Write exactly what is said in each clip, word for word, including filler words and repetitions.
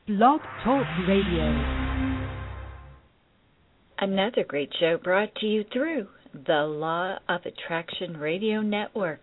Blog Talk Radio. Another great show brought to you through the Law of Attraction Radio Network.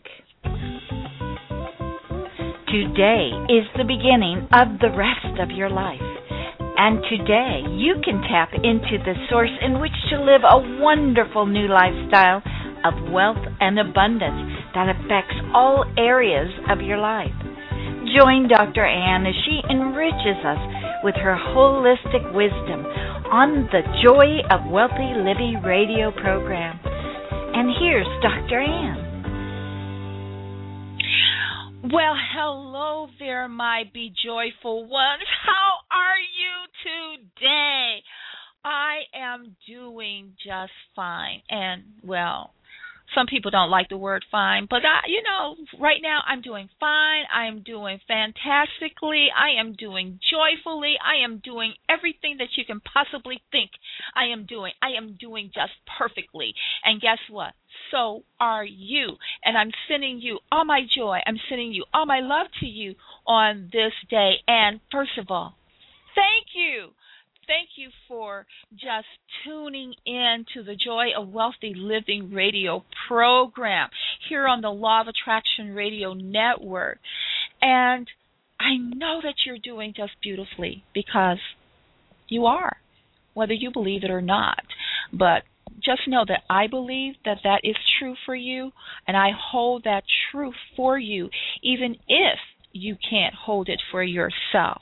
Today is the beginning of the rest of your life. And today you can tap into the source in which to live a wonderful new lifestyle of wealth and abundance that affects all areas of your life. Join Doctor Ann as she enriches us with her holistic wisdom on the Joy of Wealthy Living radio program. And here's Doctor Ann. Well, hello there, my Be Joyful ones. How are you today? I am doing just fine. And, well, some people don't like the word fine, but, I, you know, right now I'm doing fine. I am doing fantastically. I am doing joyfully. I am doing everything that you can possibly think I am doing. I am doing just perfectly. And guess what? So are you. And I'm sending you all my joy. I'm sending you all my love to you on this day. And first of all, thank you. Thank you for just tuning in to the Joy of Wealthy Living radio program here on the Law of Attraction Radio Network. And I know that you're doing just beautifully because you are, whether you believe it or not. But just know that I believe that that is true for you, and I hold that truth for you, even if you can't hold it for yourself.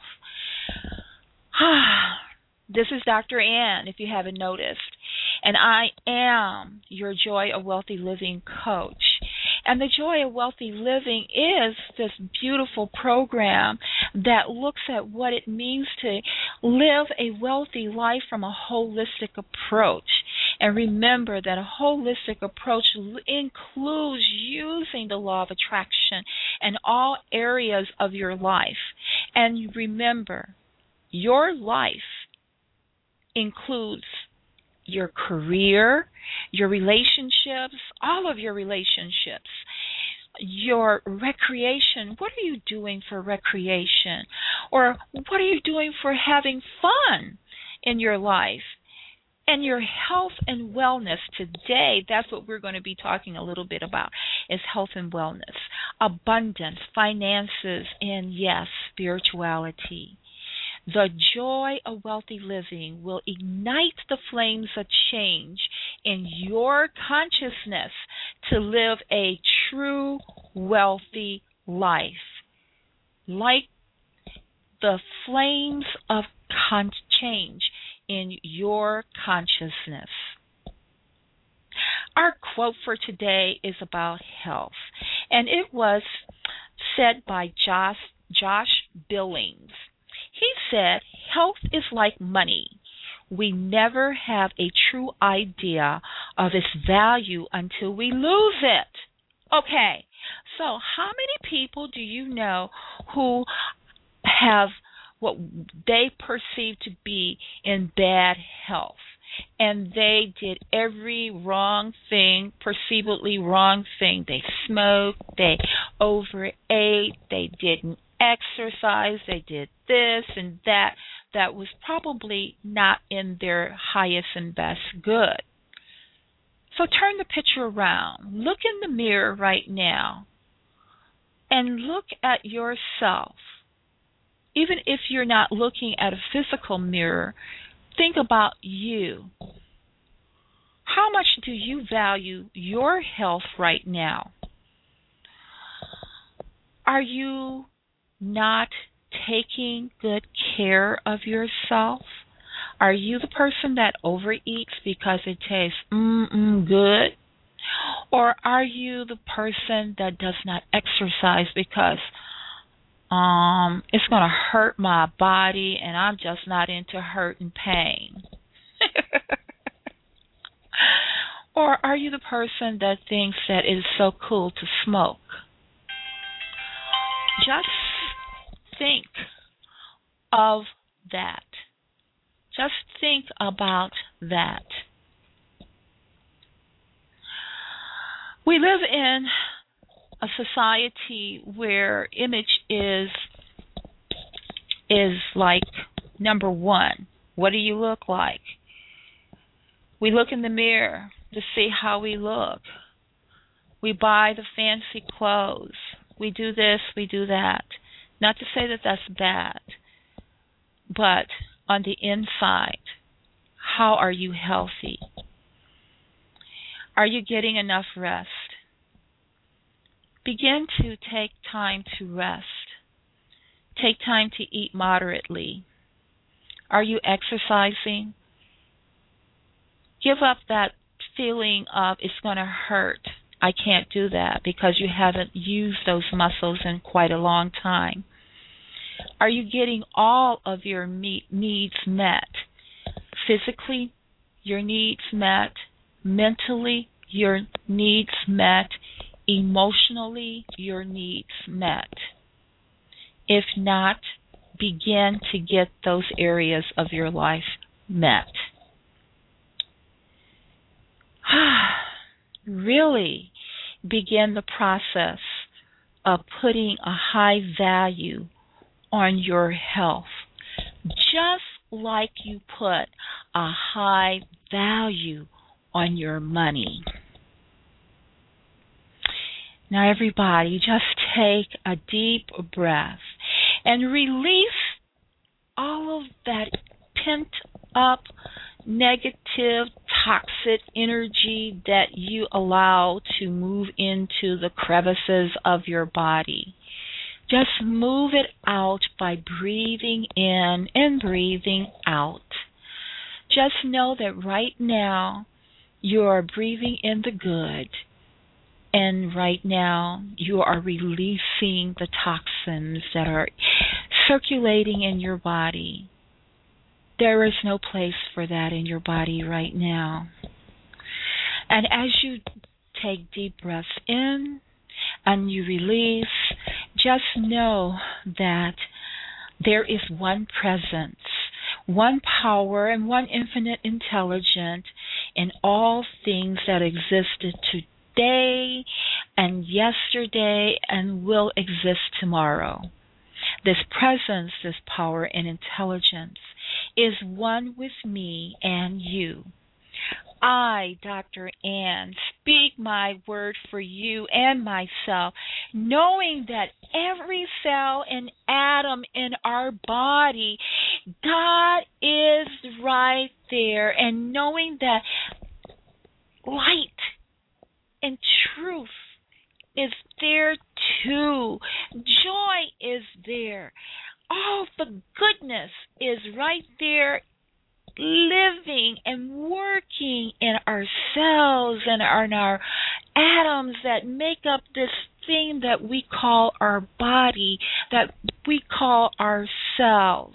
This is Doctor Ann, if you haven't noticed, and I am your Joy of Wealthy Living coach. And the Joy of Wealthy Living is this beautiful program that looks at what it means to live a wealthy life from a holistic approach. And remember that a holistic approach includes using the law of attraction in all areas of your life. And remember, your life includes your career, your relationships, all of your relationships, your recreation. What are you doing for recreation? Or what are you doing for having fun in your life? And your health and wellness today, that's what we're going to be talking a little bit about, is health and wellness, abundance, finances, and yes, spirituality. The Joy of Wealthy Living will ignite the flames of change in your consciousness to live a true wealthy life. Like the flames of con- change in your consciousness. Our quote for today is about health, and it was said by Josh, Josh Billings. He said, health is like money. We never have a true idea of its value until we lose it. Okay, so how many people do you know who have what they perceive to be in bad health? And they did every wrong thing, perceivably wrong thing. They smoked, they overate, they didn't exercise, they did this and that, that was probably not in their highest and best good. So turn the picture around. Look in the mirror right now and look at yourself. Even if you're not looking at a physical mirror, think about you. How much do you value your health right now? Are you not taking good care of yourself? Are you the person that overeats because it tastes mm-mm good? Or are you the person that does not exercise because um it's going to hurt my body and I'm just not into hurt and pain? Or are you the person that thinks that it is so cool to smoke? Just think of that. Just think about that. We live in a society where image is is like Number one, what do you look like? We look in the mirror to see how we look. We buy the fancy clothes. We do this, we do that. Not to say that that's bad, but on the inside, how are you healthy? Are you getting enough rest? Begin to take time to rest. Take time to eat moderately. Are you exercising? Give up that feeling of it's going to hurt. I can't do that because you haven't used those muscles in quite a long time. Are you getting all of your me- needs met? Physically, your needs met. Mentally, your needs met. Emotionally, your needs met. If not, begin to get those areas of your life met. Really begin the process of putting a high value on your health, just like you put a high value on your money. Now, everybody, just take a deep breath and release all of that pent up negative, toxic energy that you allow to move into the crevices of your body. Just move it out by breathing in and breathing out. Just know that right now you are breathing in the good, and right now you are releasing the toxins that are circulating in your body. There is no place for that in your body right now. And as you take deep breaths in and you release, just know that there is one presence, one power, and one infinite intelligence in all things that existed today and yesterday and will exist tomorrow. This presence, this power and intelligence is one with me and you. I, Doctor Ann, speak my word for you and myself, knowing that every cell and atom in our body, God is right there, and knowing that light and truth is there too. Joy is there. All the goodness is right there, living and working in our cells and in our atoms that make up this thing that we call our body, that we call our cells.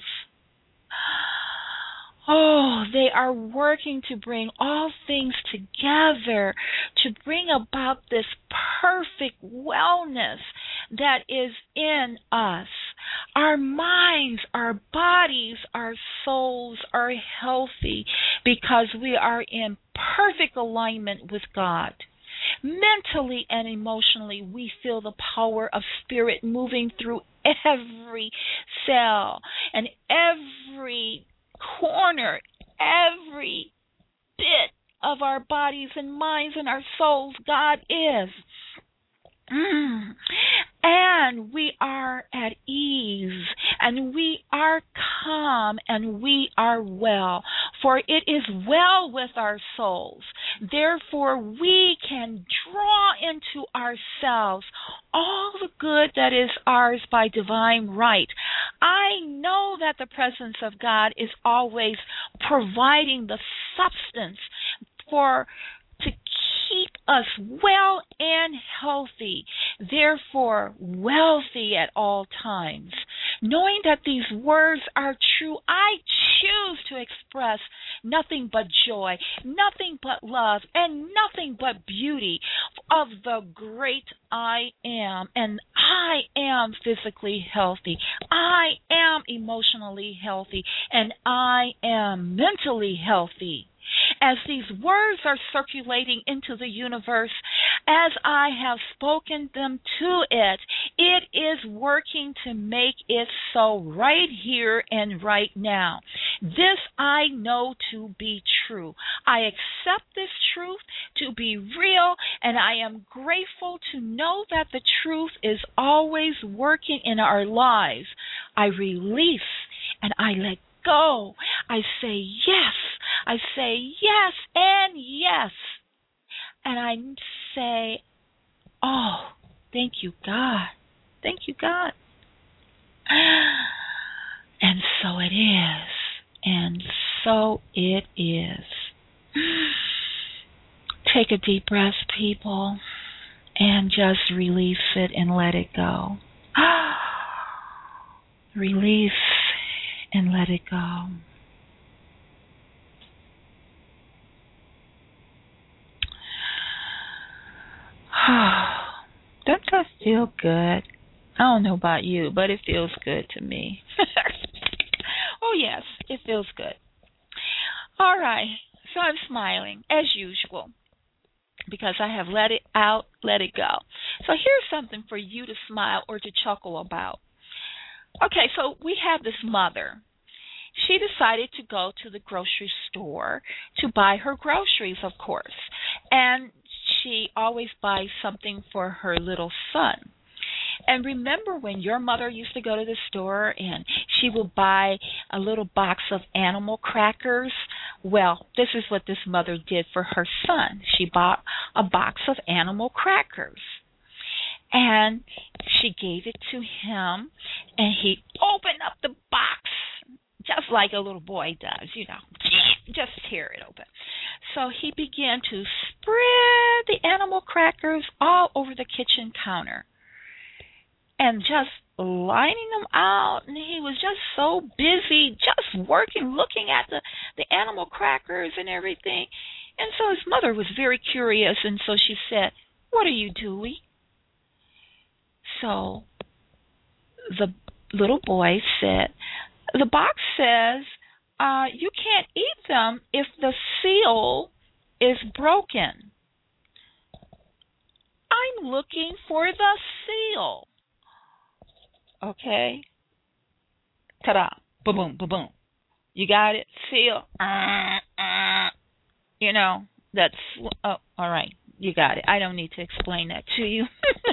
Oh, they are working to bring all things together, to bring about this perfect wellness that is in us. Our minds, our bodies, our souls are healthy because we are in perfect alignment with God. Mentally and emotionally, we feel the power of spirit moving through every cell and every corner, every bit of our bodies and minds and our souls. God is. Mm. And we are at ease, and we are calm, and we are well, for it is well with our souls. Therefore, we can draw into ourselves all the good that is ours by divine right. I know that the presence of God is always providing the substance for to keep us well and healthy, therefore wealthy at all times. Knowing that these words are true, I choose to express nothing but joy, nothing but love, and nothing but beauty of the great I am. And I am physically healthy. I am emotionally healthy. And I am mentally healthy. As these words are circulating into the universe, as I have spoken them to it, it it is working to make it so right here and right now. This I know to be true. I accept this truth to be real, and I am grateful to know that the truth is always working in our lives. I release and I let go. I say yes. I say yes and yes. And I say, oh, thank you, God. Thank you, God. And so it is. And so it is. Take a deep breath, people, and just release it and let it go. Release and let it go. Doesn't that feel good? I don't know about you, but it feels good to me. Oh, yes, it feels good. All right, so I'm smiling, as usual, because I have let it out, let it go. So here's something for you to smile or to chuckle about. Okay, so we have this mother. She decided to go to the grocery store to buy her groceries, of course, and she always buys something for her little son. And remember when your mother used to go to the store and she would buy a little box of animal crackers? Well, this is what this mother did for her son. She bought a box of animal crackers. And she gave it to him, and he opened up the box just like a little boy does, you know, just tear it open. So he began to spread the animal crackers all over the kitchen counter and just lining them out. And he was just so busy just working, looking at the, the animal crackers and everything. And so his mother was very curious, and so she said, "What are you doing?" So the little boy said, "The box says uh, you can't eat them if the seal is broken. I'm looking for the seal." Okay. Ta-da. Ba-boom, ba-boom. You got it? Seal. Uh, uh. You know, that's, oh, all right. You got it. I don't need to explain that to you.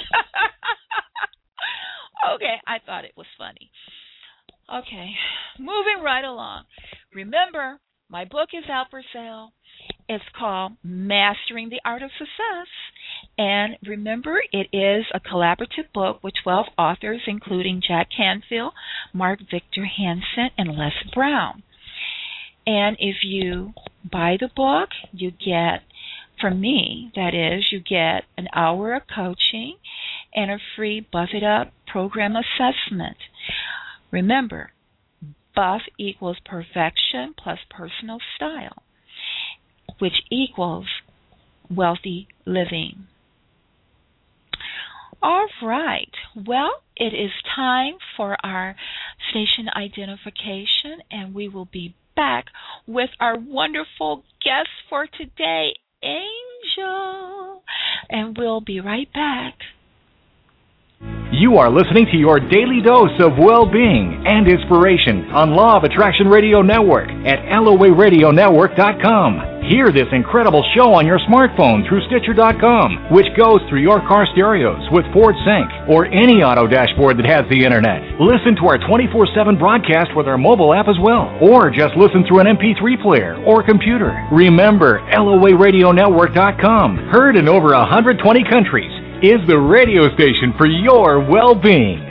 Okay, I thought it was funny. Okay, moving right along. Remember, my book is out for sale. It's called Mastering the Art of Success. And remember, it is a collaborative book with twelve authors, including Jack Canfield, Mark Victor Hansen, and Les Brown. And if you buy the book, you get, from me, that is, you get an hour of coaching and a free Buff It Up program assessment. Remember, Buff equals perfection plus personal style, which equals wealthy living. All right. Well, it is time for our station identification, and we will be back with our wonderful guest for today, Angel. And we'll be right back. You are listening to your daily dose of well-being and inspiration on Law of Attraction Radio Network at L O A radio network dot com. Hear this incredible show on your smartphone through Stitcher dot com, which goes through your car stereos with Ford Sync or any auto dashboard that has the internet. Listen to our twenty-four seven broadcast with our mobile app as well, or just listen through an M P three player or computer. Remember, L O A radio network dot com, heard in over one hundred twenty countries, is the radio station for your well-being.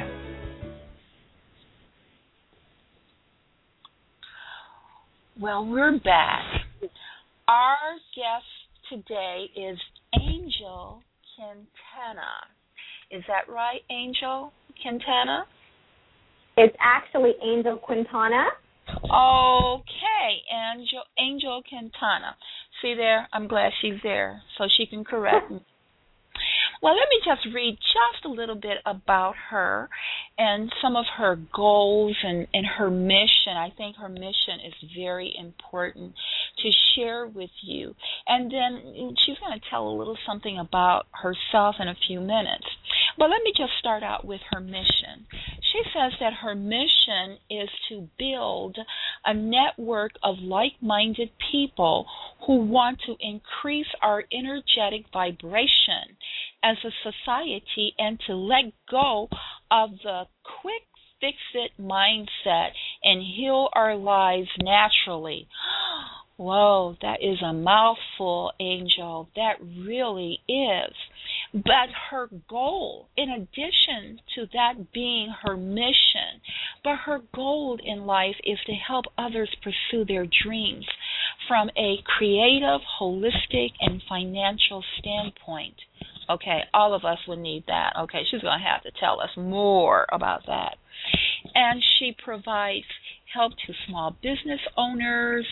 Well, we're back. Our guest today is Angel Quintana. Is that right, Angel Quintana? It's actually Angel Quintana. Okay, Angel, Angel Quintana. See there? I'm glad she's there so she can correct me. Well, let me just read just a little bit about her and some of her goals and, and her mission. I think her mission is very important to share with you. And then she's going to tell a little something about herself in a few minutes. But let me just start out with her mission. She says that her mission is to build a network of like-minded people who want to increase our energetic vibration as a society and to let go of the quick fix-it mindset and heal our lives naturally. Whoa, that is a mouthful, Angel. That really is. But her goal, in addition to that being her mission, but her goal in life is to help others pursue their dreams from a creative, holistic, and financial standpoint. Okay, all of us would need that. Okay, she's going to have to tell us more about that. And she provides help to small business owners,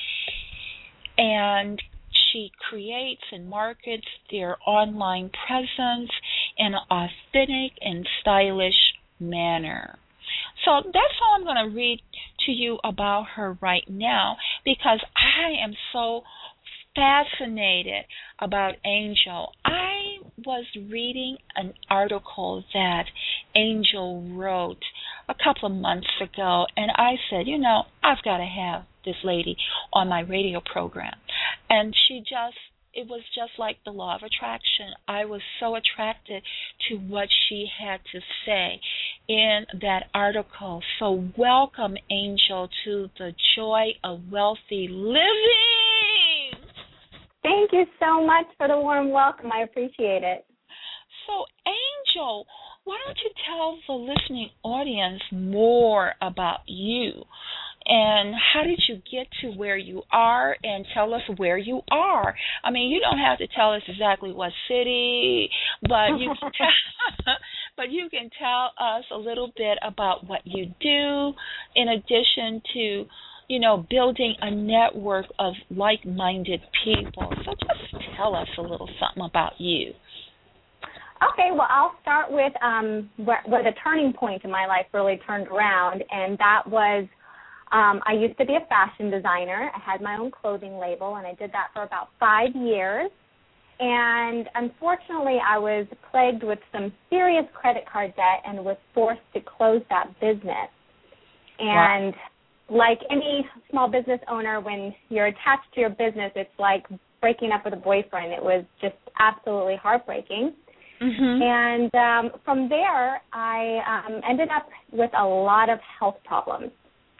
and she creates and markets their online presence in an authentic and stylish manner. So that's all I'm going to read to you about her right now, because I am so fascinated about Angel. I was reading an article that Angel wrote a couple of months ago, and I said, you know, I've got to have this lady on my radio program. And she just, it was just like the law of attraction. I was so attracted to what she had to say in that article. So welcome, Angel, to the Joy of Wealthy Living. Thank you so much for the warm welcome. I appreciate it. So, Angel, why don't you tell the listening audience more about you? And how did you get to where you are, and tell us where you are? I mean, you don't have to tell us exactly what city, but you can tell, but you can tell us a little bit about what you do in addition to, you know, building a network of like-minded people. So just tell us a little something about you. Okay, well, I'll start with um, where, where the turning point in my life really turned around, and that was um, I used to be a fashion designer. I had my own clothing label, and I did that for about five years. And unfortunately, I was plagued with some serious credit card debt and was forced to close that business. And wow. Like any small business owner, when you're attached to your business, it's like breaking up with a boyfriend. It was just absolutely heartbreaking. Mm-hmm. And um, from there, I um, ended up with a lot of health problems.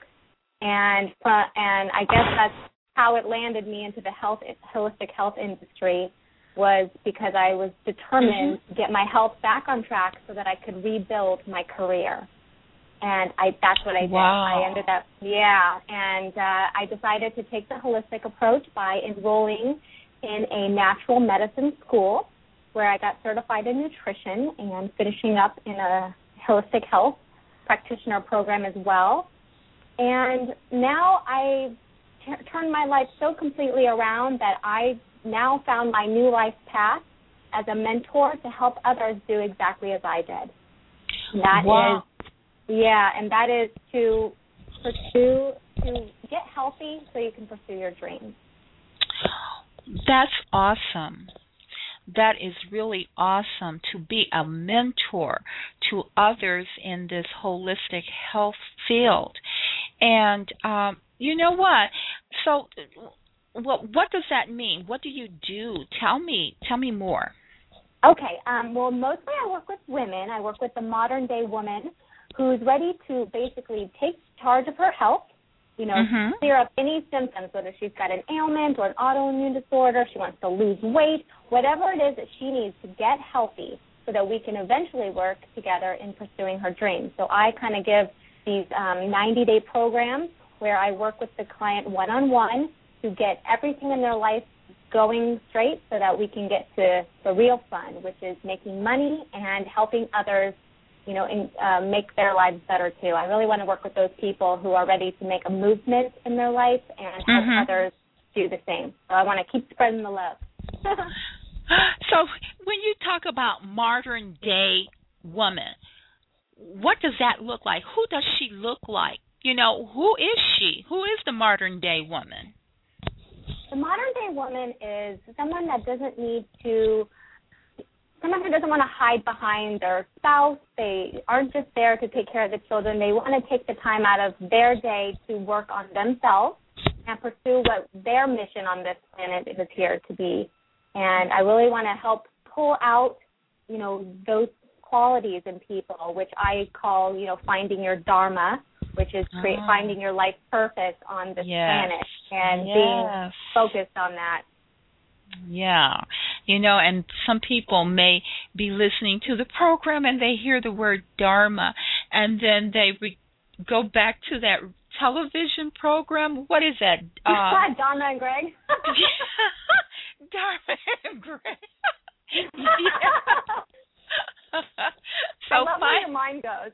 And uh, and I guess that's how it landed me into the health holistic health industry, was because I was determined mm-hmm. to get my health back on track so that I could rebuild my career. And I that's what I did. Wow. I ended up, yeah, and uh, I decided to take the holistic approach by enrolling in a natural medicine school where I got certified in nutrition and finishing up in a holistic health practitioner program as well. And now I t- turned my life so completely around that I now found my new life path as a mentor to help others do exactly as I did. And that wow. is, yeah, and that is to pursue, to get healthy so you can pursue your dreams. That's awesome. That is really awesome, to be a mentor to others in this holistic health field. And um, you know what? So what, what does that mean? What do you do? Tell me. Tell me more. Okay. Um, well, mostly I work with women. I work with the modern-day woman who's ready to basically take charge of her health, you know, mm-hmm. clear up any symptoms, whether she's got an ailment or an autoimmune disorder, she wants to lose weight, whatever it is that she needs to get healthy so that we can eventually work together in pursuing her dreams. So I kind of give these um, ninety-day programs where I work with the client one-on-one to get everything in their life going straight so that we can get to the real fun, which is making money and helping others, you know, in, uh, make their lives better too. I really want to work with those people who are ready to make a movement in their life and help mm-hmm. others do the same. So I want to keep spreading the love. So when you talk about modern day woman, what does that look like? Who does she look like? You know, who is she? Who is the modern day woman? The modern day woman is someone that doesn't need to someone who doesn't want to hide behind their spouse. They aren't just there to take care of the children. They want to take the time out of their day to work on themselves and pursue what their mission on this planet is here to be. And I really want to help pull out, you know, those qualities in people, which I call, you know, finding your dharma, which is create, oh. finding your life purpose on this yes. planet and yes. being focused on that. Yeah. You know, and some people may be listening to the program and they hear the word dharma, and then they re- go back to that television program. What is that? Uh, Dharma and Greg. Dharma and Greg. Yeah. So I love find, where your mind goes.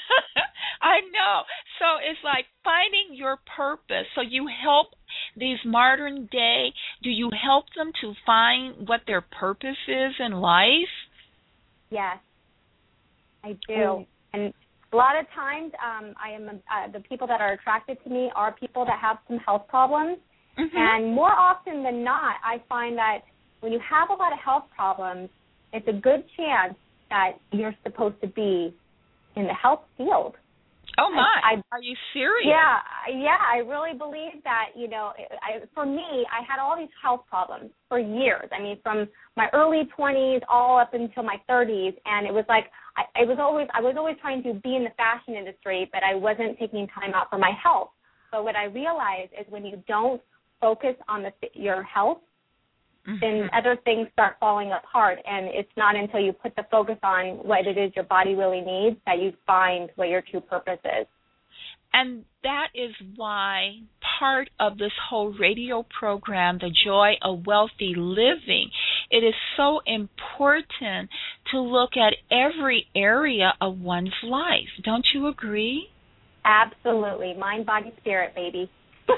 I know. So it's like finding your purpose. So you help these modern day, do you help them to find what their purpose is in life? Yes, I do. Oh. And a lot of times um, I am uh, the people that are attracted to me are people that have some health problems. Mm-hmm. And more often than not, I find that when you have a lot of health problems, it's a good chance that you're supposed to be in the health field. Oh, my. I, I, Are you serious? Yeah, yeah. I really believe that, you know, I, for me, I had all these health problems for years. I mean, from my early twenties all up until my thirties, and it was like I, I was always I was always trying to be in the fashion industry, but I wasn't taking time out for my health. But what I realized is when you don't focus on the, your health, mm-hmm. then other things start falling apart, and it's not until you put the focus on what it is your body really needs that you find what your true purpose is. And that is why part of this whole radio program, The Joy of Wealthy Living, it is so important to look at every area of one's life. Don't you agree? Absolutely. Mind, body, spirit, baby.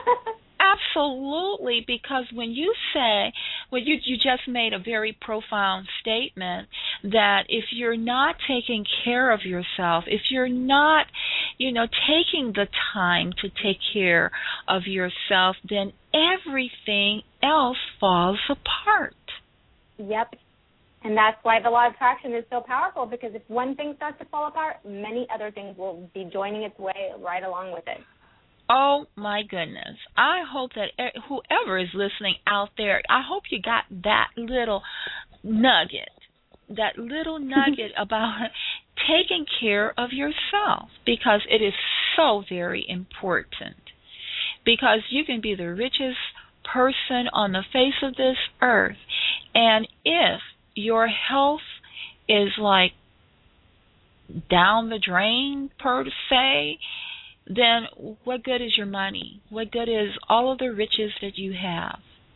Absolutely, because when you say, well, you you just made a very profound statement that if you're not taking care of yourself, if you're not, you know, taking the time to take care of yourself, then everything else falls apart. Yep. And that's why the law of attraction is so powerful, because if one thing starts to fall apart, many other things will be joining its way right along with it. Oh, my goodness. I hope that whoever is listening out there, I hope you got that little nugget, that little nugget about taking care of yourself, because it is so very important. Because you can be the richest person on the face of this earth, and if your health is like down the drain, per se, then what good is your money? What good is all of the riches that you have?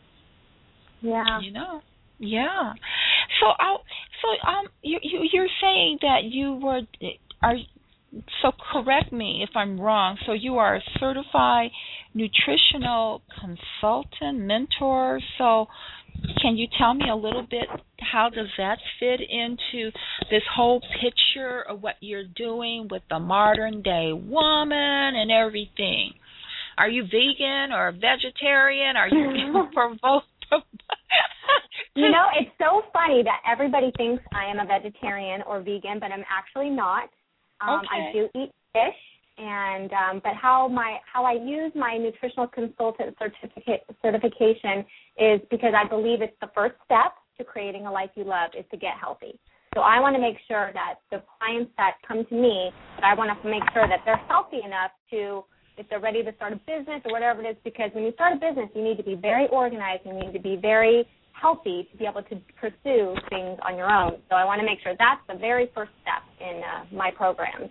Yeah. You know? Yeah. So, I'll, so um, you, you you're saying that you were are so correct me if I'm wrong. So you are a certified nutritional consultant, mentor. So can you tell me a little bit, how does that fit into this whole picture of what you're doing with the modern day woman and everything? Are you vegan or vegetarian? Are you provoked? You know, it's so funny that everybody thinks I am a vegetarian or vegan, but I'm actually not. Um, okay. I do eat fish, and um, but how my how I use my nutritional consultant certificate certification is because I believe it's the first step to creating a life you love is to get healthy. So I want to make sure that the clients that come to me, that I want to make sure that they're healthy enough to, if they're ready to start a business or whatever it is, because when you start a business, you need to be very organized, you need to be very healthy to be able to pursue things on your own. So I want to make sure that's the very first step in uh, my programs.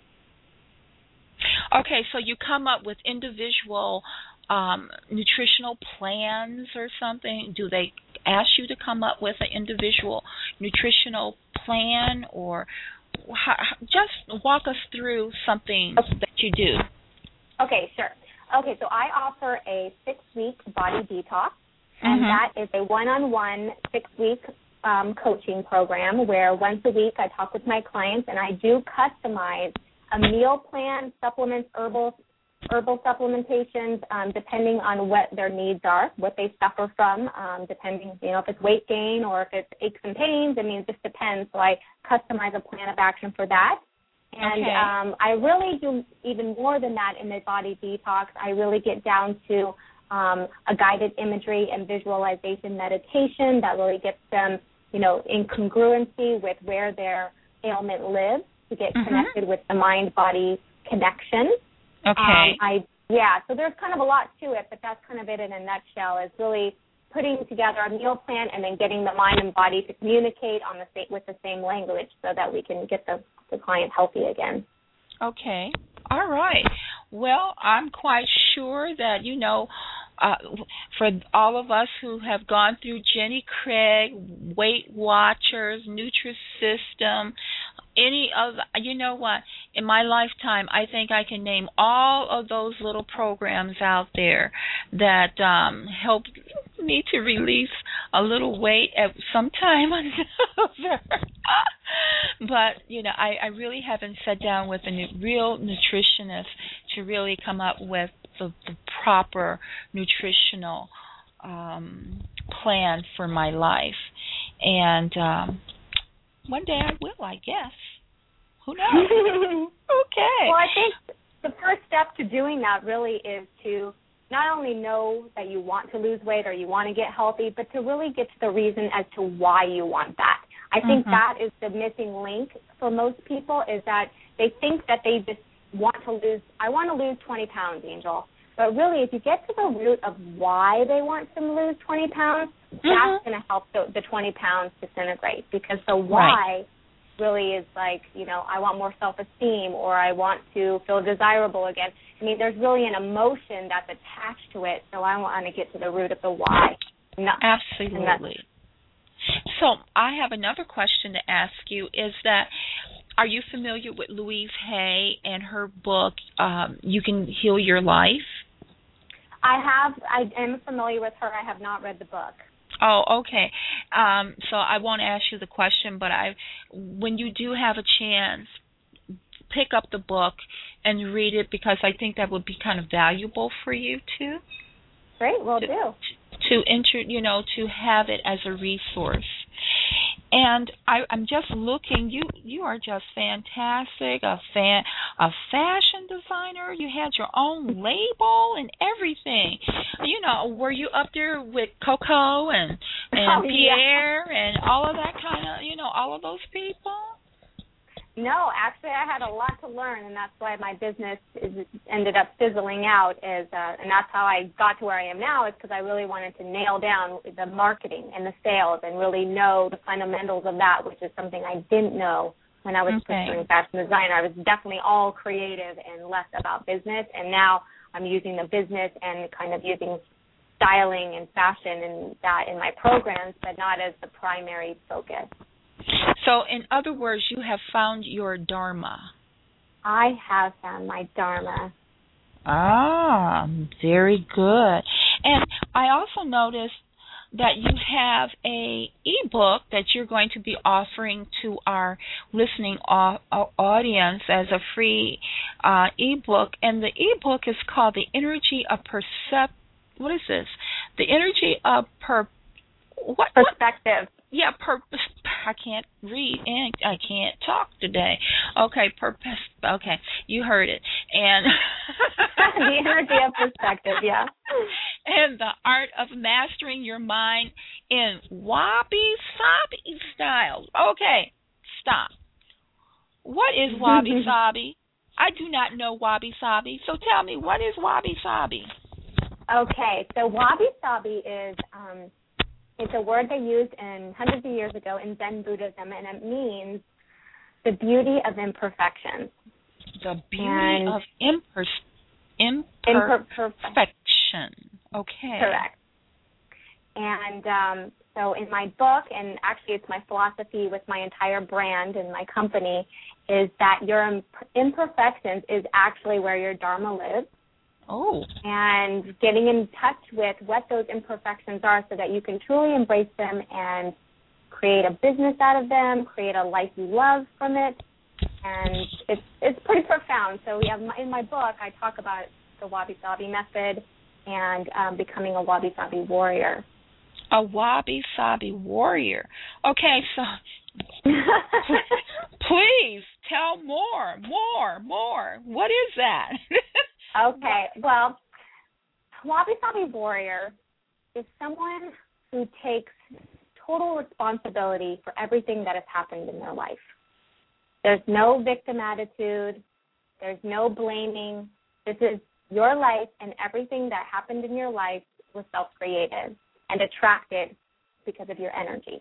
Okay, so you come up with individual um, nutritional plans or something? Do they ask you to come up with an individual nutritional plan, or how, just walk us through something okay. that you do? Okay, sure. Okay, so I offer a six-week body detox, and mm-hmm. that is a one-on-one six-week um, coaching program where once a week I talk with my clients, and I do customize a meal plan, supplements, herbal herbal supplementations, um, depending on what their needs are, what they suffer from, um, depending, you know, if it's weight gain or if it's aches and pains. I mean, it just depends. So I customize a plan of action for that. And okay. um, I really do even more than that in the body detox. I really get down to um, a guided imagery and visualization meditation that really gets them, you know, in congruency with where their ailment lives, to get mm-hmm. connected with the mind-body connection. Okay. Um, I yeah, so there's kind of a lot to it, but that's kind of it in a nutshell, is really putting together a meal plan and then getting the mind and body to communicate on the same, with the same language so that we can get the, the client healthy again. Okay. All right. Well, I'm quite sure that, you know, uh, for all of us who have gone through Jenny Craig, Weight Watchers, Nutrisystem, any of, you know what, in my lifetime, I think I can name all of those little programs out there that um, helped me to release a little weight at some time or another. But, you know, I, I really haven't sat down with a new, real nutritionist to really come up with the, the proper nutritional um, plan for my life. And um, one day I will, I guess. Who knows? Okay. Well, I think the first step to doing that really is to not only know that you want to lose weight or you want to get healthy, but to really get to the reason as to why you want that. I think mm-hmm. that is the missing link for most people, is that they think that they just want to lose, I want to lose twenty pounds, Angel. But really, if you get to the root of why they want to lose twenty pounds, mm-hmm. that's going to help the, the twenty pounds disintegrate, because the why right. really is like, you know, I want more self-esteem, or I want to feel desirable again. I mean, there's really an emotion that's attached to it, so I want to get to the root of the why. No, absolutely. So I have another question to ask you, is that, are you familiar with Louise Hay and her book, um, You Can Heal Your Life? I have. I am familiar with her. I have not read the book. Oh, okay. Um, so I won't ask you the question, but I, when you do have a chance, pick up the book and read it, because I think that would be kind of valuable for you too. Great, will to, do. To enter, you know, to have it as a resource. And I, I'm just looking. You, you are just fantastic. A fan, a fashion designer. You had your own label and everything. You know, were you up there with Coco and and oh, Pierre yeah. and all of that kind of, you know, all of those people? No, actually, I had a lot to learn, and that's why my business is, ended up fizzling out. Is uh, and that's how I got to where I am now, is because I really wanted to nail down the marketing and the sales and really know the fundamentals of that, which is something I didn't know when I was okay. pursuing fashion design. I was definitely all creative and less about business, and now I'm using the business and kind of using styling and fashion and that in my programs, but not as the primary focus. So, in other words, you have found your Dharma. I have found my Dharma. Ah, very good. And I also noticed that you have a ebook that you're going to be offering to our listening au- audience as a free uh, ebook, and the ebook is called "The Energy of Percep." What is this? The Energy of Per. What Perspective. What? Yeah, per. I can't read and I can't talk today. Okay, purpose. Okay, you heard it. And the energy of perspective, yeah. And the art of mastering your mind in wabi-sabi style. Okay, stop. What is wabi-sabi? I do not know wabi-sabi, so tell me, what is wabi-sabi? Okay, so wabi-sabi is um, it's a word they used in hundreds of years ago in Zen Buddhism, and it means the beauty of imperfections. The beauty and of imper- imperfection. Okay. Correct. And um, so in my book, and actually it's my philosophy with my entire brand and my company, is that your imp- imperfections is actually where your Dharma lives. Oh. And getting in touch with what those imperfections are so that you can truly embrace them and create a business out of them, create a life you love from it. And it's it's pretty profound. So we have in my book, I talk about the Wabi Sabi method, and um, becoming a Wabi Sabi warrior. A Wabi Sabi warrior. Okay, so please tell more, more, more. What is that? Okay, well, Wabi Sabi warrior is someone who takes total responsibility for everything that has happened in their life. There's no victim attitude. There's no blaming. This is your life, and everything that happened in your life was self-created and attracted because of your energy.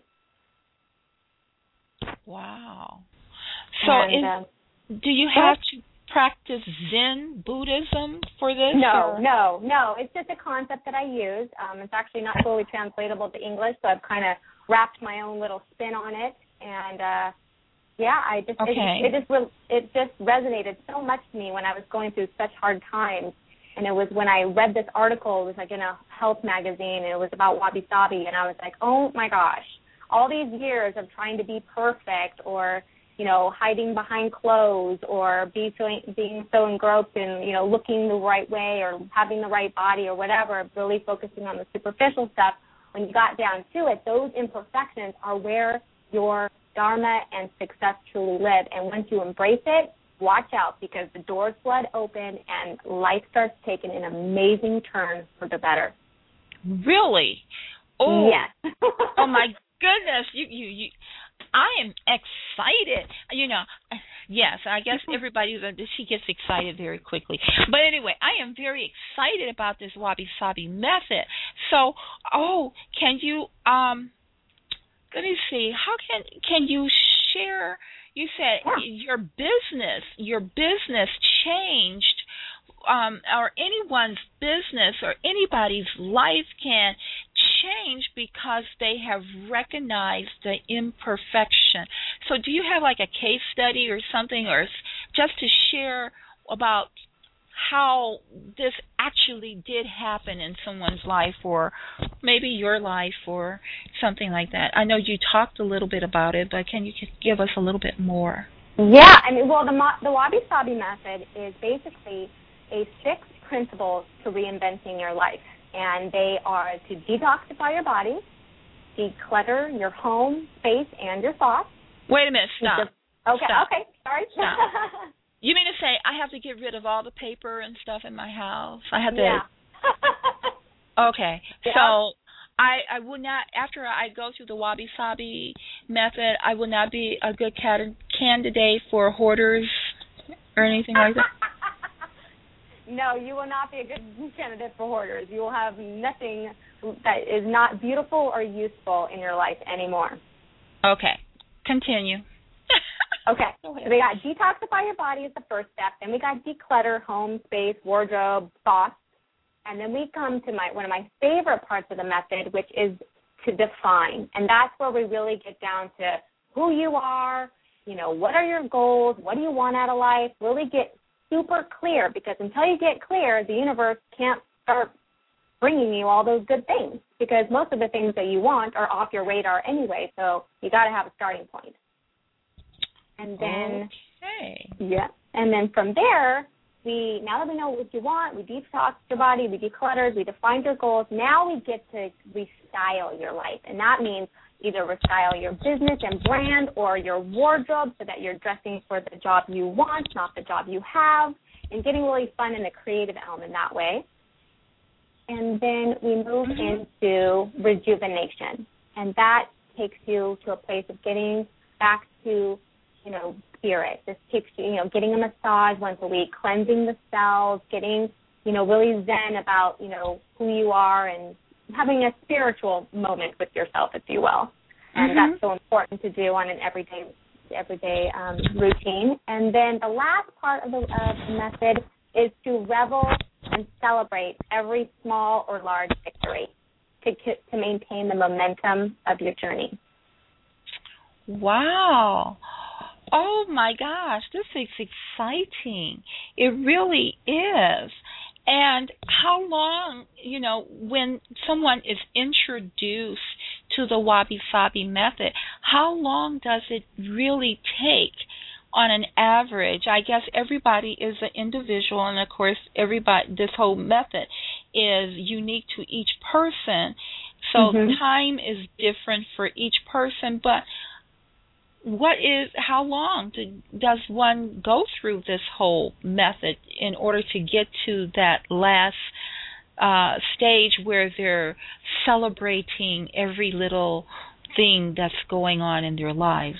Wow. So and, is, uh, do you have to practice Zen Buddhism for this? No, or? no, no. It's just a concept that I use. Um, it's actually not fully translatable to English, so I've kind of wrapped my own little spin on it. And, uh, yeah, I just okay. it, it just re- it just resonated so much to me when I was going through such hard times. And it was when I read this article, it was like in a health magazine, and it was about Wabi Sabi, and I was like, oh, my gosh, all these years of trying to be perfect or, you know, hiding behind clothes or be so, being so engrossed in, you know, looking the right way or having the right body or whatever, really focusing on the superficial stuff, when you got down to it, those imperfections are where your dharma and success truly live. And once you embrace it, watch out, because the doors flood open and life starts taking an amazing turn for the better. Really? Oh, yes. Oh my goodness! You, you, you. I am excited. You know, yes. I guess everybody she gets excited very quickly. But anyway, I am very excited about this Wabi Sabi method. So, oh, can you um? Let me see. How can can you share? You said yeah. your business, your business changed, um, or anyone's business or anybody's life can change because they have recognized the imperfection. So do you have like a case study or something, or just to share about how this actually did happen in someone's life, or maybe your life, or something like that? I know you talked a little bit about it, but can you give us a little bit more? Yeah, I mean, well, the, the Wabi Sabi method is basically a six principles to reinventing your life, and they are to detoxify your body, declutter your home space and your thoughts. Wait a minute, stop. Okay, stop. okay, sorry. Stop. You mean to say I have to get rid of all the paper and stuff in my house? I have to. Yeah. Okay. Yeah. So I I would not, after I go through the Wabi Sabi method, I would not be a good cat- candidate for hoarders or anything like that. No, you will not be a good candidate for hoarders. You will have nothing that is not beautiful or useful in your life anymore. Okay. Continue. Okay, so we got detoxify your body as the first step. Then we got declutter, home space, wardrobe, thoughts. And then we come to my one of my favorite parts of the method, which is to define. And that's where we really get down to who you are, you know, what are your goals, what do you want out of life, really get super clear, because until you get clear, the universe can't start bringing you all those good things, because most of the things that you want are off your radar anyway, so you got to have a starting point. And then, okay. yeah, and then from there, we now that we know what you want, we detox your body, we decluttered, we defined your goals. Now we get to restyle your life, and that means either restyle your business and brand or your wardrobe so that you're dressing for the job you want, not the job you have, and getting really fun in the creative element that way. And then we move mm-hmm. into rejuvenation, and that takes you to a place of getting back to, you know, spirit. This takes you, you know, getting a massage once a week, cleansing the cells, getting, you know, really zen about, you know, who you are and having a spiritual moment with yourself, if you will. And mm-hmm. that's so important to do on an everyday everyday um, routine. And then the last part of the, of the method is to revel and celebrate every small or large victory to to maintain the momentum of your journey. Wow. Oh, my gosh, this is exciting. It really is. And how long, you know, when someone is introduced to the Wabi Sabi method, how long does it really take on an average, I guess everybody is an individual, and of course, everybody. This whole method is unique to each person, so mm-hmm. time is different for each person. But what is how long do, does one go through this whole method in order to get to that last uh, stage where they're celebrating every little thing that's going on in their lives?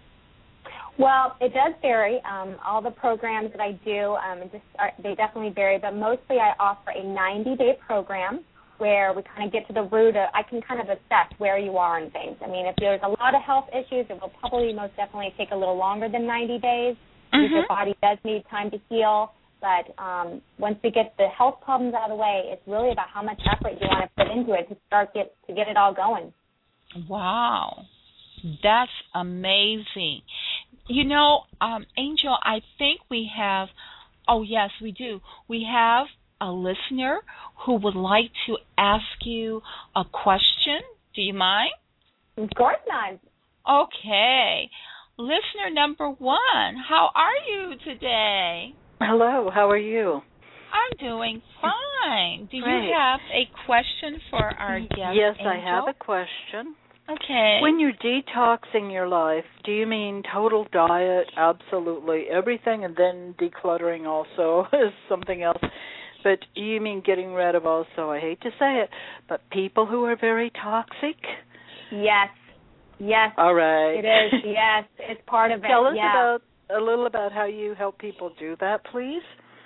Well, it does vary. Um, all the programs that I do, um, just are, they definitely vary, but mostly I offer a ninety-day program where we kind of get to the root of, I can kind of assess where you are in things. I mean, if there's a lot of health issues, it will probably most definitely take a little longer than ninety days mm-hmm. because your body does need time to heal. But um, once we get the health problems out of the way, it's really about how much effort you want to put into it to start get to get it all going. Wow. That's amazing. You know, um, Angel, I think we have, oh, yes, we do. We have a listener who would like to ask you a question. Do you mind? Of course not. Okay. Listener number one, how are you today? Hello, how are you? I'm doing fine. Do Great. you have a question for our guest, Yes, Angel? I have a question. Okay. When you're detoxing your life, do you mean total diet, absolutely everything, and then decluttering also is something else? But do you mean getting rid of also, I hate to say it, but people who are very toxic? Yes. Yes. All right. It is. Yes. It's part of it. Tell us yeah. about a little about how you help people do that, please.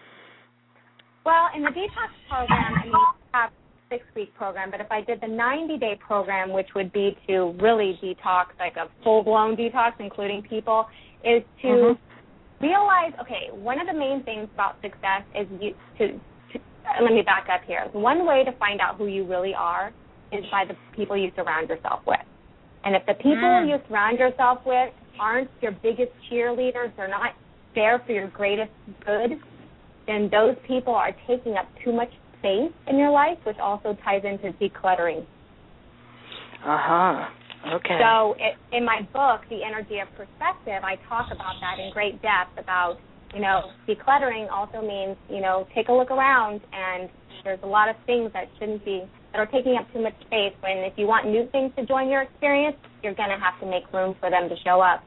Well, in the detox program, I mean, we have a six-week program, but if I did the ninety-day program, which would be to really detox, like a full-blown detox, including people, is to mm-hmm. realize, okay, one of the main things about success is you, to, to uh, let me back up here. One way to find out who you really are is by the people you surround yourself with. And if the people mm. you surround yourself with aren't your biggest cheerleaders, they're not there for your greatest good, then those people are taking up too much space in your life, which also ties into decluttering. Uh-huh. Okay. So it, in my book, The Energy of Perspective, I talk about that in great depth about, you know, decluttering also means, you know, take a look around, and there's a lot of things that shouldn't be, that are taking up too much space, when if you want new things to join your experience, you're going to have to make room for them to show up.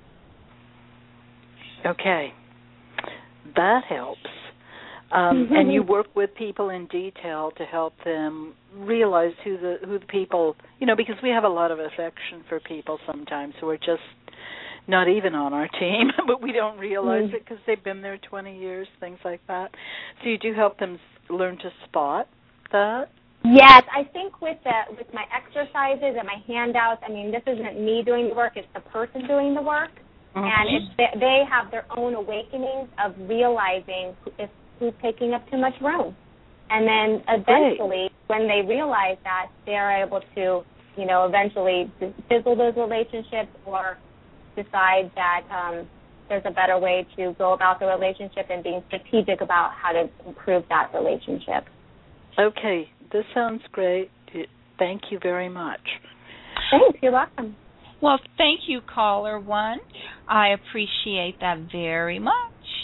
Okay. That helps. Um, and you work with people in detail to help them realize who the who the people, you know, because we have a lot of affection for people sometimes who are just not even on our team, but we don't realize mm. it because they've been there twenty years, things like that. So you do help them learn to spot that? Yes, I think with the with my exercises and my handouts, I mean, this isn't me doing the work, it's the person doing the work. Mm-hmm. And it's, they have their own awakenings of realizing if who's taking up too much room. And then eventually, Great. when they realize that, they're able to, you know, eventually fizzle those relationships or decide that um, there's a better way to go about the relationship and being strategic about how to improve that relationship. Okay, this sounds great. Thank you very much. Thanks, you're welcome. Well, thank you, caller one. I appreciate that very much.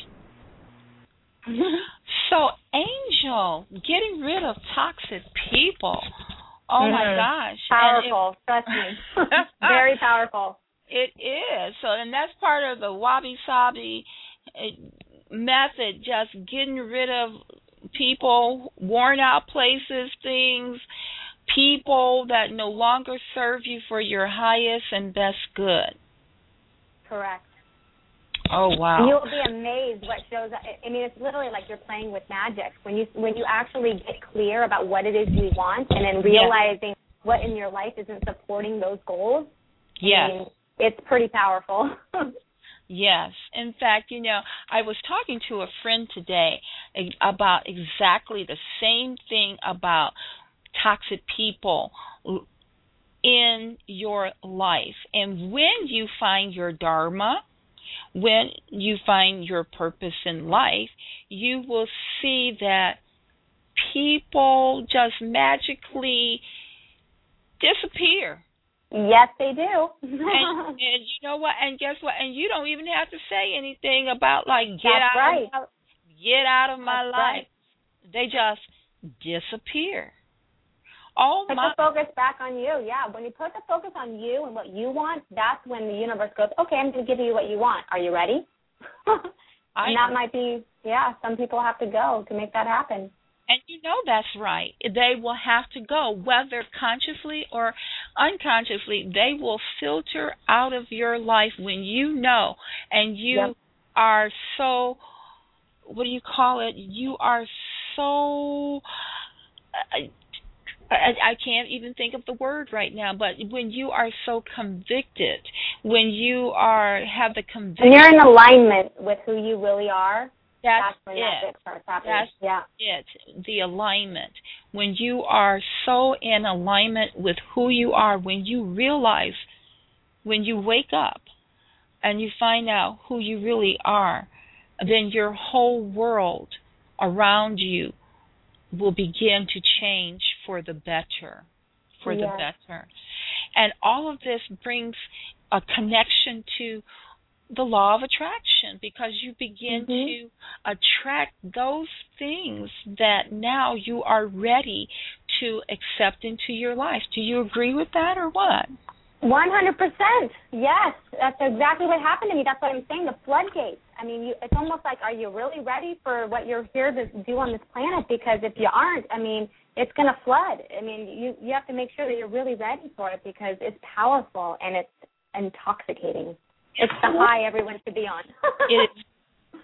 So, Angel, getting rid of toxic people. Oh, mm-hmm. my gosh. Powerful, it, trust me. Very powerful. It is. So, and that's part of the wabi-sabi method, just getting rid of people, worn out places, things, people that no longer serve you for your highest and best good. Correct. Oh, wow. You'll be amazed what shows up. I mean, it's literally like you're playing with magic. When you when you actually get clear about what it is you want and then realizing yeah. what in your life isn't supporting those goals, yes. I mean, it's pretty powerful. Yes. In fact, you know, I was talking to a friend today about exactly the same thing about toxic people in your life. And when you find your dharma, when you find your purpose in life, you will see that people just magically disappear. Yes, they do. and, and you know what? And guess what? And you don't even have to say anything about like get That's out right. of my, get out of my That's life. Right. They just disappear. Oh put my! the focus back on you. Yeah, when you put the focus on you and what you want, that's when the universe goes, okay, I'm going to give you what you want. Are you ready? And that might be, yeah, some people have to go to make that happen. And you know that's right. They will have to go, whether consciously or unconsciously. They will filter out of your life when you know, and you yep. are so, what do you call it? You are so, I, I, I can't even think of the word right now, but when you are so convicted, when you are have the conviction. When you're in alignment with who you really are. That's, That's when it. that starts happening. That's yeah. it. The alignment. When you are so in alignment with who you are, when you realize, when you wake up and you find out who you really are, then your whole world around you will begin to change for the better. For yes. the better. And all of this brings a connection to the law of attraction, because you begin mm-hmm. to attract those things that now you are ready to accept into your life. Do you agree with that or what? one hundred percent. Yes, that's exactly what happened to me. That's what I'm saying, the floodgates. I mean, you, it's almost like, are you really ready for what you're here to do on this planet? Because if you aren't, I mean, it's going to flood. I mean, you, you have to make sure that you're really ready for it, because it's powerful and it's intoxicating. It's the high everyone should be on. It is.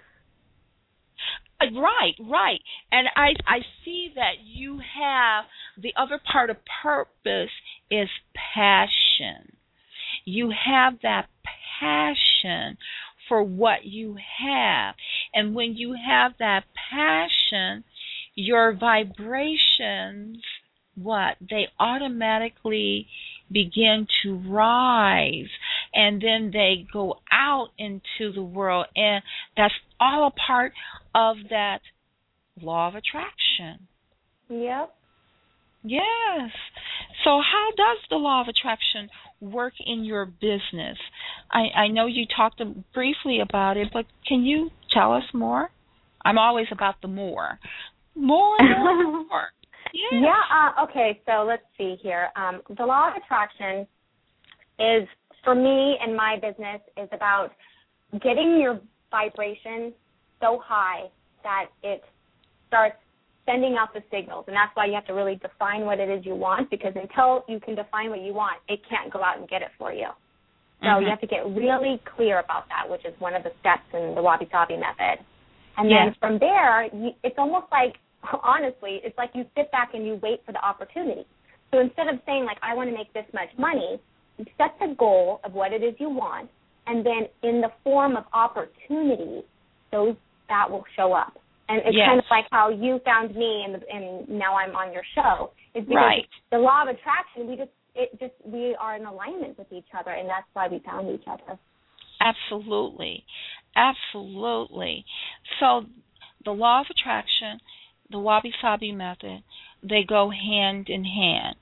Right, right. And I I see that you have, the other part of purpose is passion. You have that passion for what you have. And when you have that passion, your vibrations, what? They automatically begin to rise, and then they go out into the world, and that's all a part of that law of attraction. Yep. Yes. So how does the law of attraction work in your business? I, I know you talked briefly about it, but can you tell us more? I'm always about the more. More, more, more. Yes. Yeah, uh, okay, so let's see here. Um, the law of attraction is, for me and my business, is about getting your vibration so high that it starts sending out the signals. And that's why you have to really define what it is you want, because until you can define what you want, it can't go out and get it for you. So mm-hmm. you have to get really clear about that, which is one of the steps in the Wabi Sabi method. And yes. then from there, you, it's almost like, honestly, it's like you sit back and you wait for the opportunity. So instead of saying, like, I want to make this much money, you set the goal of what it is you want, and then in the form of opportunity, those that will show up. And it's yes. kind of like how you found me, and, and now I'm on your show. It's because right. the law of attraction, we just, it just, we are in alignment with each other, and that's why we found each other. Absolutely. Absolutely. So the law of attraction, the Wabi Sabi method, they go hand in hand.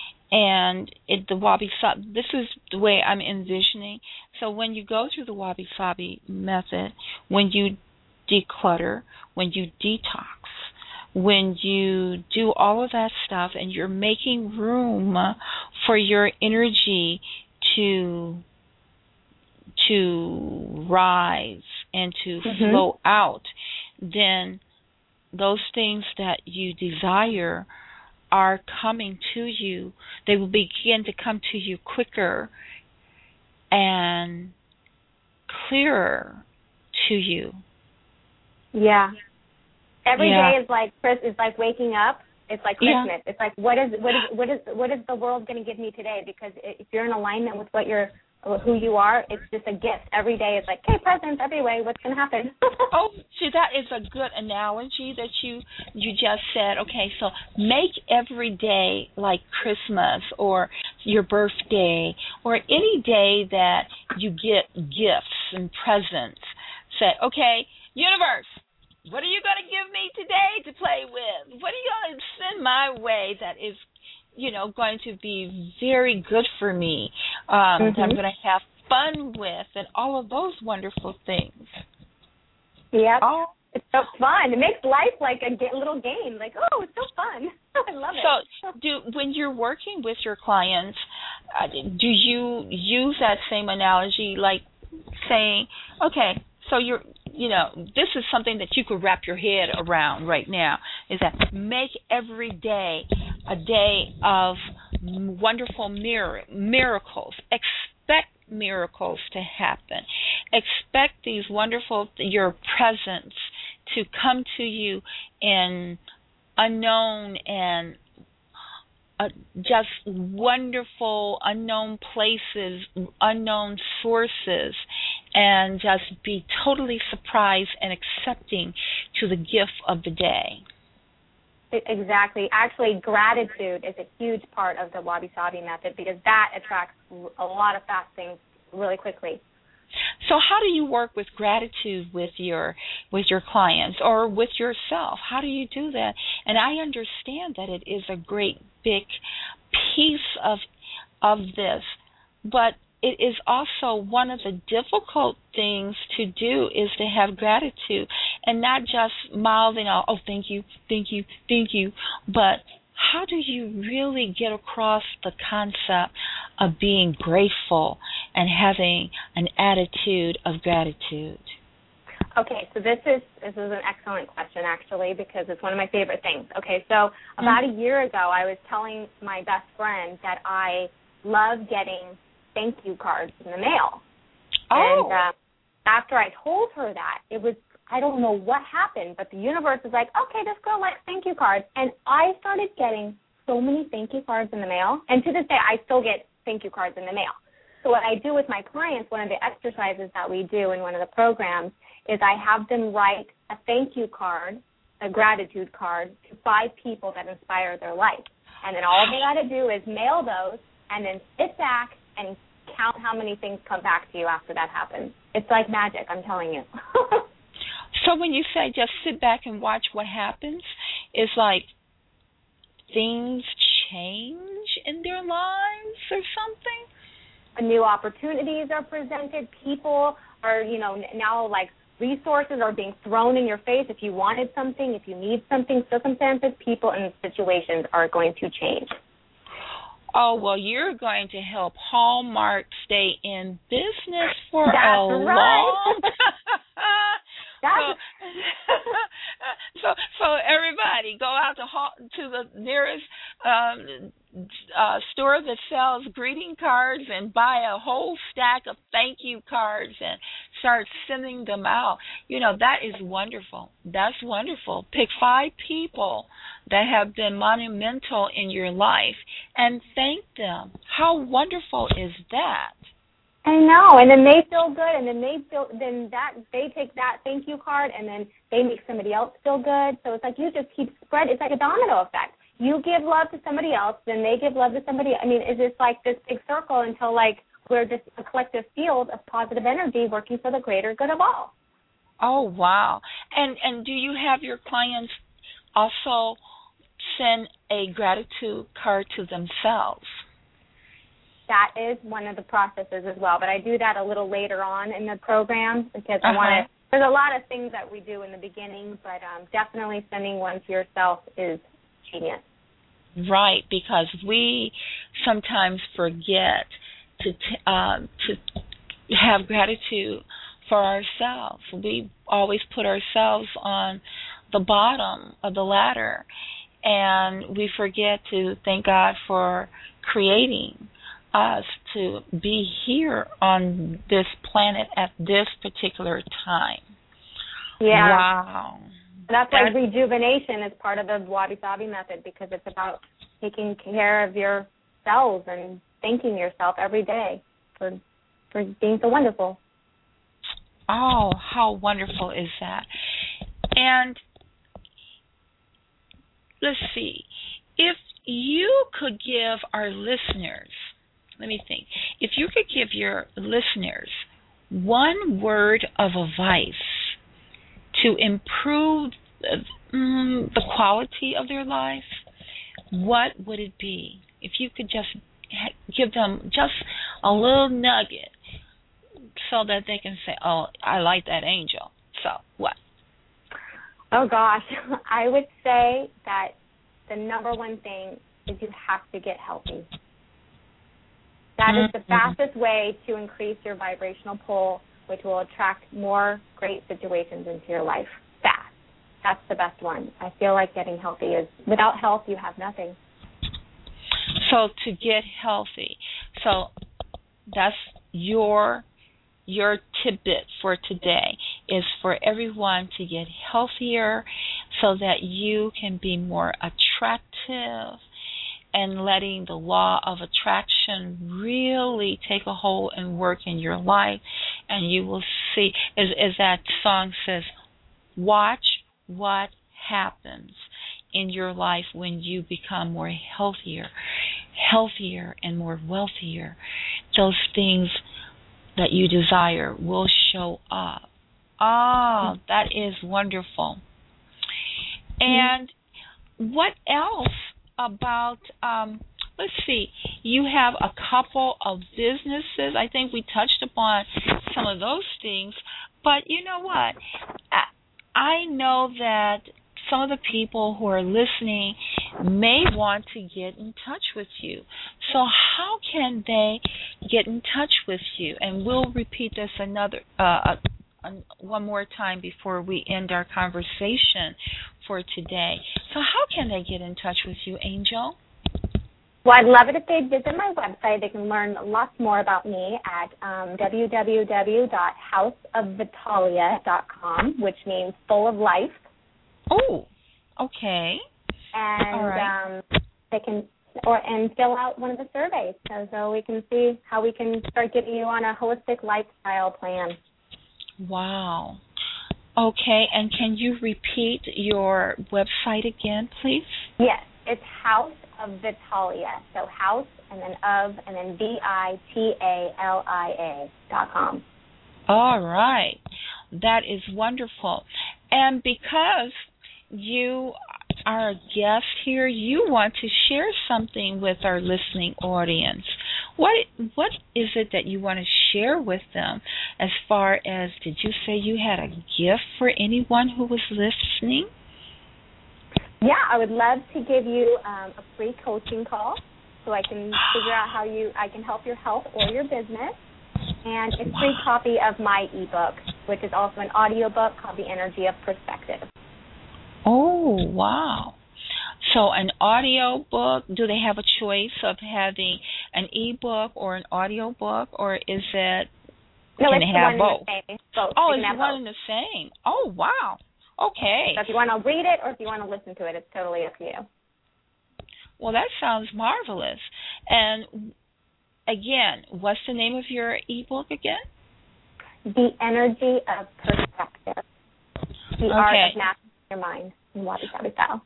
And it, the Wabi Sabi, this is the way I'm envisioning. So when you go through the Wabi Sabi method, when you declutter, when you detox, when you do all of that stuff, and you're making room for your energy to to rise and to mm-hmm. flow out, then those things that you desire are coming to you. They will begin to come to you quicker and clearer to you. Yeah. Every yeah. day is like Chris is like waking up. It's like Christmas. Yeah. It's like what is what is what is what is the world going to give me today? Because if you're in alignment with what you're who you are, it's just a gift. Every day is like, hey, presents every way. What's going to happen? Oh, see, that is a good analogy that you you just said. Okay, so make every day like Christmas or your birthday or any day that you get gifts and presents. Say, okay, universe, what are you going to give me today to play with? What are you going to send my way that is you know, going to be very good for me, um, mm-hmm. that I'm going to have fun with, and all of those wonderful things. Yep. Oh. It's so fun. It makes life like a ga- little game. Like, oh, it's so fun. I love it. So, do when you're working with your clients, uh, do you use that same analogy, like saying, okay, so you're, you know, this is something that you could wrap your head around right now, is that make every day a day of wonderful mir- miracles. Expect miracles to happen. Expect these wonderful, your presence to come to you in unknown and uh, just wonderful unknown places, unknown sources, and just be totally surprised and accepting to the gift of the day. Exactly. Actually, gratitude is a huge part of the Wabi Sabi method because that attracts a lot of fast things really quickly. So how do you work with gratitude with your with your clients or with yourself? How do you do that? And I understand that it is a great big piece of of this, but it is also one of the difficult things to do is to have gratitude and not just mouthing out, oh, thank you, thank you, thank you, but how do you really get across the concept of being grateful and having an attitude of gratitude? Okay, so this is this is an excellent question, actually, because it's one of my favorite things. Okay, so about mm-hmm. a year ago, I was telling my best friend that I love getting thank you cards in the mail. Oh. And uh, after I told her that, it was, I don't know what happened, but the universe was like, okay, this girl likes thank you cards. And I started getting so many thank you cards in the mail. And to this day, I still get thank you cards in the mail. So what I do with my clients, one of the exercises that we do in one of the programs, is I have them write a thank you card, a gratitude card, to five people that inspire their life. And then all they got to do is mail those and then sit back and count how many things come back to you after that happens. It's like magic, I'm telling you. So when you say just sit back and watch what happens, it's like things change in their lives or something? New opportunities are presented. People are, you know, now like resources are being thrown in your face. If you wanted something, if you need something, circumstances, people, and situations are going to change. Oh, well, you're going to help Hallmark stay in business for That's a right. long That's so, so, so everybody go out to to the nearest um, uh, store that sells greeting cards and buy a whole stack of thank you cards and start sending them out. You know, that is wonderful. That's wonderful. Pick five people that have been monumental in your life and thank them. How wonderful is that? I know, and then they feel good, and then they feel, then that they take that thank you card, and then they make somebody else feel good. So it's like you just keep spread. It's like a domino effect. You give love to somebody else, then they give love to somebody. I mean, it's just like this big circle until like we're just a collective field of positive energy working for the greater good of all. Oh wow! And and do you have your clients also send a gratitude card to themselves? That is one of the processes as well, but I do that a little later on in the program because uh-huh. I want to. There's a lot of things that we do in the beginning, but um, definitely sending one to yourself is genius. Right, because we sometimes forget to t- um, to have gratitude for ourselves. We always put ourselves on the bottom of the ladder, and we forget to thank God for creating us to be here on this planet at this particular time. Yeah. Wow. That's why That's, rejuvenation is part of the Wabi Sabi method because it's about taking care of your cells and thanking yourself every day for for being so wonderful. Oh, how wonderful is that? And let's see. If you could give our listeners Let me think. If you could give your listeners one word of advice to improve um, the quality of their life, what would it be? If you could just give them just a little nugget so that they can say, oh, I like that angel. So what? Oh, gosh. I would say that the number one thing is you have to get healthy. That mm-hmm. is the fastest way to increase your vibrational pull, which will attract more great situations into your life fast. That's the best one. I feel like getting healthy is, without health, you have nothing. So to get healthy, so that's your your tidbit for today is for everyone to get healthier so that you can be more attractive and letting the law of attraction really take a hold and work in your life. And you will see, as, as that song says, watch what happens in your life when you become more healthier, healthier and more wealthier. Those things that you desire will show up. Ah, oh, that is wonderful. And what else about, um, let's see, you have a couple of businesses. I think we touched upon some of those things. But you know what? I know that some of the people who are listening may want to get in touch with you. So how can they get in touch with you? And we'll repeat this another uh, uh, one more time before we end our conversation for today. So how can they get in touch with you, Angel? Well, I'd love it if they visit my website. They can learn lots more about me at um, w w w dot house of vitalia dot com, which means full of life. Oh, okay. And All right. um, they can or and fill out one of the surveys so, so we can see how we can start getting you on a holistic lifestyle plan. Wow. Okay, and can you repeat your website again, please? Yes, it's House of Vitalia. So house and then of and then V I T A L I A dot com. All right. That is wonderful. And because you are a guest here, you want to share something with our listening audience. What what is it that you want to share with them as far as, did you say you had a gift for anyone who was listening? Yeah, I would love to give you um, a free coaching call so I can figure out how you I can help your health or your business. And a free copy of my ebook, which is also an audiobook called The Energy of Perspective. Oh, wow. So an audio book, do they have a choice of having an ebook or an audio book, or is it, no, can it's they have one both? In the same. both? Oh, you it's one in the same. Oh, wow. Okay. So if you want to read it or if you want to listen to it, it's totally up to you. Well, that sounds marvelous. And again, what's the name of your ebook again? The Energy of Perspective. The okay. Art of Mastering Your Mind in Wabi Sabi style.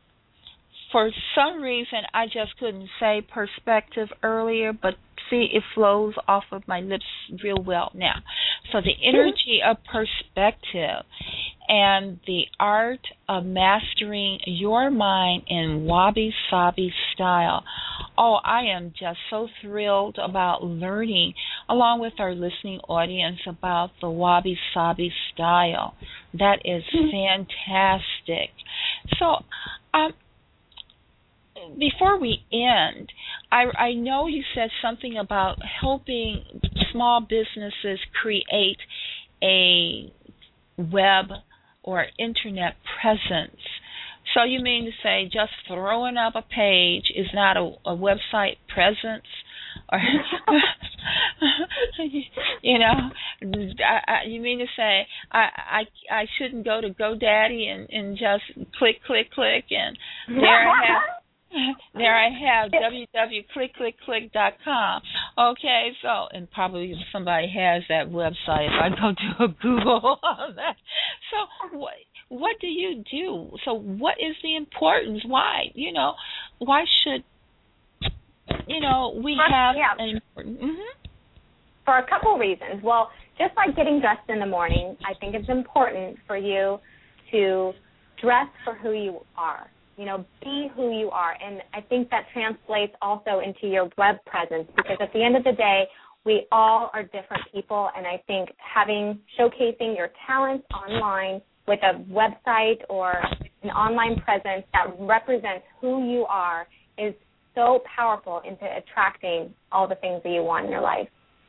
For some reason, I just couldn't say perspective earlier, but see, it flows off of my lips real well now. So the energy of perspective and the art of mastering your mind in Wabi Sabi style. Oh, I am just so thrilled about learning, along with our listening audience, about the Wabi Sabi style. That is fantastic. So, um, before we end, I, I know you said something about helping small businesses create a web or internet presence. So you mean to say just throwing up a page is not a, a website presence? Or you know, I, I, you mean to say I, I I shouldn't go to GoDaddy and, and just click, click, click, and there I have there I have w w w dot click click click dot com. Okay, so, and probably somebody has that website if I go to a Google on that. So what what do you do? So what is the importance? Why? You know, why should, you know, we have yeah. an important... Mm-hmm. For a couple reasons. Well, just like getting dressed in the morning, I think it's important for you to dress for who you are. You know, be who you are. And I think that translates also into your web presence, because at the end of the day, we all are different people, and I think having, showcasing your talents online with a website or an online presence that represents who you are is so powerful into attracting all the things that you want in your life.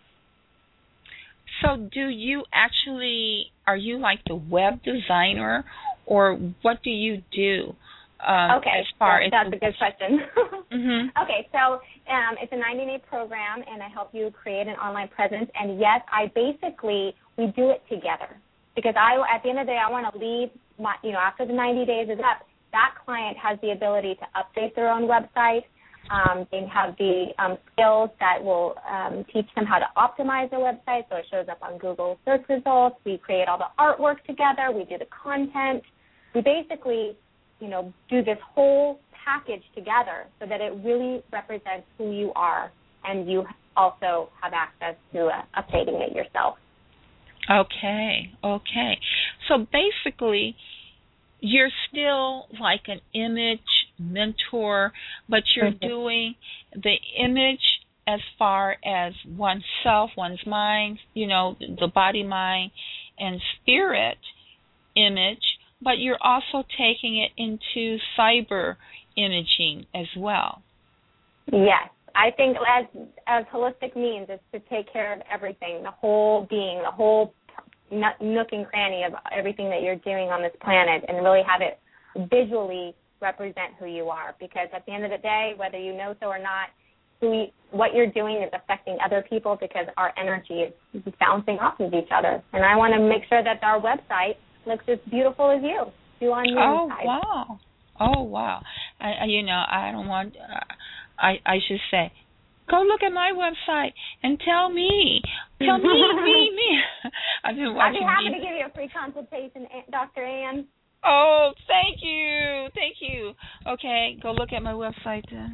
So do you actually, are you like the web designer, or what do you do? Um, okay, as far that's, as that's a good question. mm-hmm. Okay, so um, it's a ninety-day program, and I help you create an online presence. And yes, I basically, we do it together, because I, at the end of the day, I want to leave my, you know, after the ninety days is up, that client has the ability to update their own website. Um, they have the um, skills that will um, teach them how to optimize their website, so it shows up on Google search results. We create all the artwork together. We do the content. We basically, you know, do this whole package together so that it really represents who you are, and you also have access to uh, updating it yourself. Okay, okay. So basically, you're still like an image mentor, but you're mm-hmm. doing the image as far as oneself, one's mind, you know, the body, mind, and spirit image, but you're also taking it into cyber imaging as well. Yes. I think as as holistic means, it's to take care of everything, the whole being, the whole nook and cranny of everything that you're doing on this planet, and really have it visually represent who you are. Because at the end of the day, whether you know so or not, who you, what you're doing is affecting other people, because our energy is bouncing off of each other. And I want to make sure that our website looks as beautiful as you do on your oh, inside. Oh, wow. Oh, wow. I, I, you know, I don't want, uh, I, I should say, go look at my website and tell me. Tell me, me, me. I've been watching. I'd be happy me. to give you a free consultation, Doctor Ann. Oh, thank you. Thank you. Okay, go look at my website then.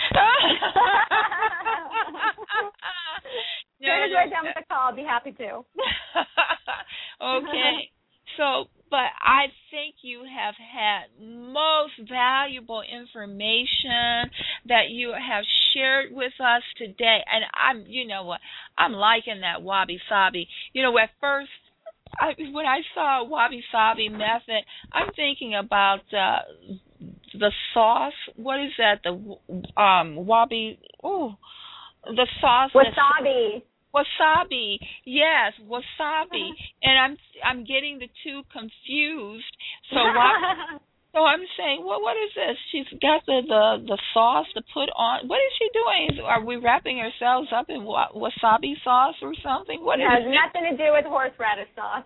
As soon as we're done with the call, I'll be happy to. Okay. So, but I think you have had most valuable information that you have shared with us today. And I'm, you know what, I'm liking that wabi-sabi. You know, at first, I, when I saw wabi-sabi method, I'm thinking about uh, the sauce. What is that? The um, wabi, oh, the sauce. Wasabi. Wasabi, yes, wasabi, and I'm I'm getting the two confused. So why, so I'm saying, well, what is this? She's got the, the, the sauce to put on. What is she doing? Are we wrapping ourselves up in wa- wasabi sauce or something? What it is has it? nothing to do with horseradish sauce.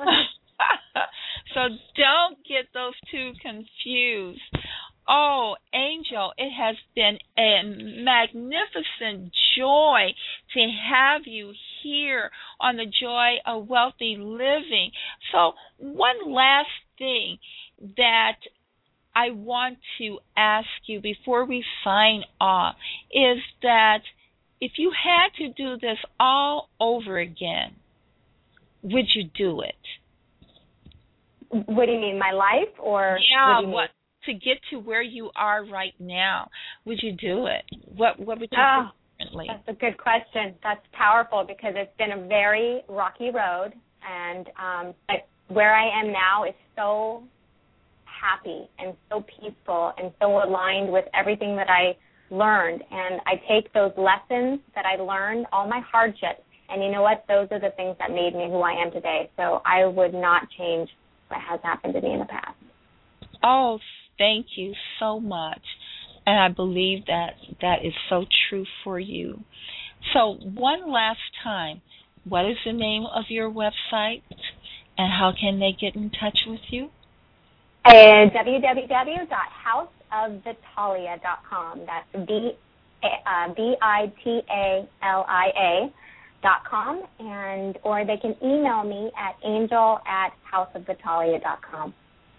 So don't get those two confused. Oh, Angel, it has been a magnificent joy to have you here on the Joy of Wealthy Living. So one last thing that I want to ask you before we sign off is that if you had to do this all over again, would you do it? What do you mean, my life, or yeah, what do you what mean? To get to where you are right now? Would you do it? What What would you oh, do differently? That's a good question. That's powerful, because it's been a very rocky road, and um, but where I am now is so happy and so peaceful and so aligned with everything that I learned. And I take those lessons that I learned, all my hardships, and you know what? Those are the things that made me who I am today. So I would not change what has happened to me in the past. Oh, thank you so much. And I believe that that is so true for you. So one last time, what is the name of your website, and how can they get in touch with you? Uh, w w w dot house of vitalia dot com. That's B, uh, B I T A L I A dot com, and or they can email me at angel at house of vitalia dot com.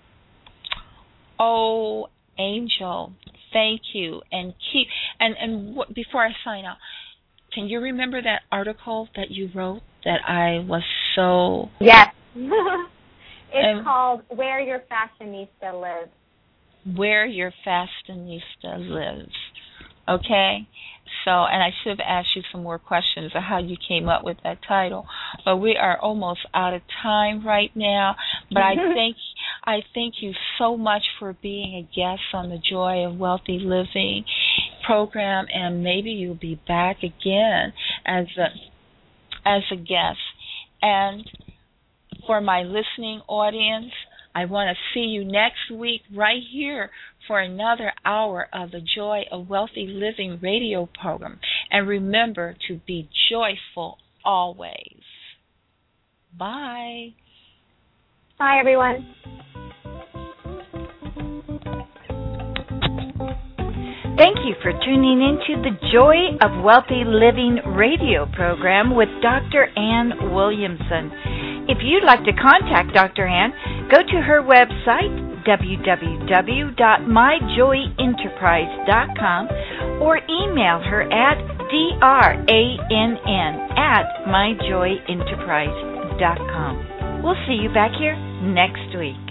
Oh, Angel, thank you, and keep and and w- before I sign out, can you remember that article that you wrote that I was so yes. It's um, called Where Your Fashionista Lives. where your fashionista lives. Okay? So, and I should have asked you some more questions of how you came up with that title, but we are almost out of time right now. But I thank I thank you so much for being a guest on the Joy of Wealthy Living program, and maybe you'll be back again as a as a guest. And for my listening audience, I want to see you next week right here for another hour of the Joy of Wealthy Living radio program. And remember to be joyful always. Bye. Bye, everyone. Thank you for tuning into the Joy of Wealthy Living radio program with Doctor Ann Williamson. If you'd like to contact Doctor Ann, go to her website, w w w dot my joy enterprise dot com, or email her at drann at my joy enterprise dot com. We'll see you back here next week.